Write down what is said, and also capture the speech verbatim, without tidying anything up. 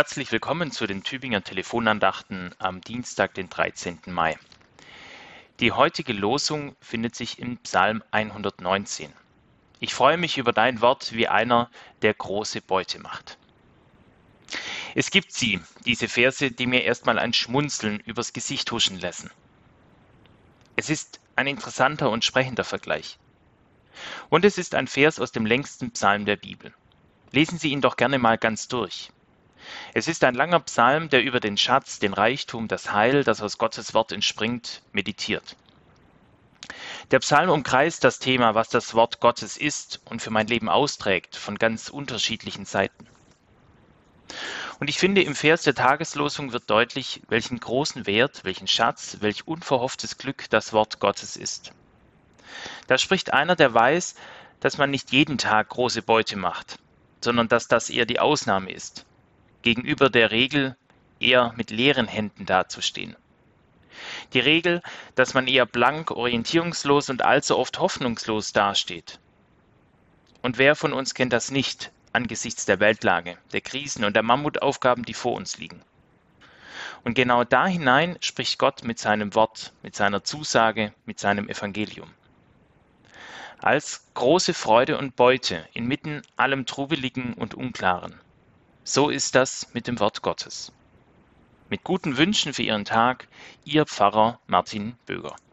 herzlich willkommen zu den Tübinger Telefonandachten am Dienstag, den dreizehnten Mai. Die heutige Losung findet sich im Psalm hundertneunzehn. Ich freue mich über dein Wort wie einer, der große Beute macht. Es gibt sie, diese Verse, die mir erstmal ein Schmunzeln übers Gesicht huschen lassen. Es ist ein interessanter und sprechender Vergleich. Und es ist ein Vers aus dem längsten Psalm der Bibel. Lesen Sie ihn doch gerne mal ganz durch. Es ist ein langer Psalm, der über den Schatz, den Reichtum, das Heil, das aus Gottes Wort entspringt, meditiert. Der Psalm umkreist das Thema, was das Wort Gottes ist und für mein Leben austrägt, von ganz unterschiedlichen Seiten. Und ich finde, im Vers der Tageslosung wird deutlich, welchen großen Wert, welchen Schatz, welch unverhofftes Glück das Wort Gottes ist. Da spricht einer, der weiß, dass man nicht jeden Tag große Beute macht, sondern dass das eher die Ausnahme ist, gegenüber der Regel eher mit leeren Händen dazustehen. Die Regel, dass man eher blank, orientierungslos und allzu oft hoffnungslos dasteht. Und wer von uns kennt das nicht angesichts der Weltlage, der Krisen und der Mammutaufgaben, die vor uns liegen? Und genau da hinein spricht Gott mit seinem Wort, mit seiner Zusage, mit seinem Evangelium. Als große Freude und Beute inmitten allem Trubeligen und Unklaren. So ist das mit dem Wort Gottes. Mit guten Wünschen für Ihren Tag, Ihr Pfarrer Martin Böger.